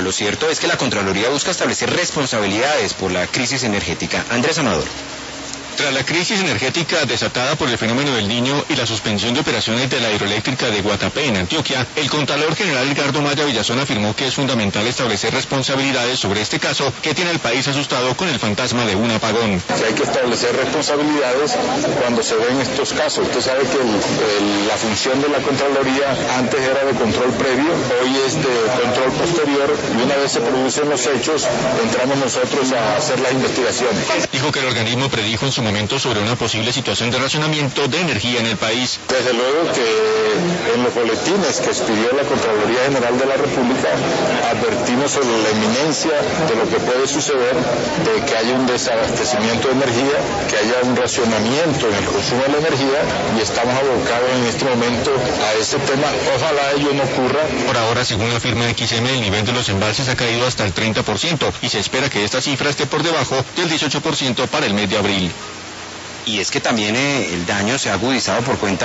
Lo cierto es que la Contraloría busca establecer responsabilidades por la crisis energética. Andrés Amador. Tras la crisis energética desatada por el fenómeno del Niño y la suspensión de operaciones de la hidroeléctrica de Guatapé en Antioquia, el Contralor General Edgardo Maya Villazón afirmó que es fundamental establecer responsabilidades sobre este caso que tiene al país asustado con el fantasma de un apagón. Hay que establecer responsabilidades cuando se ven estos casos. Usted sabe que la función de la Contraloría antes era de control previo, hoy es de control posterior, y una vez se producen los hechos, entramos nosotros a hacer las investigaciones. Dijo que el organismo predijo en su momento sobre una posible situación de racionamiento de energía en el país. Desde luego que en los boletines que expidió la Contraloría General de la República advertimos sobre la inminencia de lo que puede suceder, de que haya un desabastecimiento de energía, que haya un racionamiento en el consumo de la energía, y estamos abocados en este momento a ese tema. Ojalá ello no ocurra. Por ahora, según la firma XM, el nivel de los embalses ha caído hasta el 30% y se espera que esta cifra esté por debajo del 18% para el mes de abril. Y es que también el daño se ha agudizado por cuenta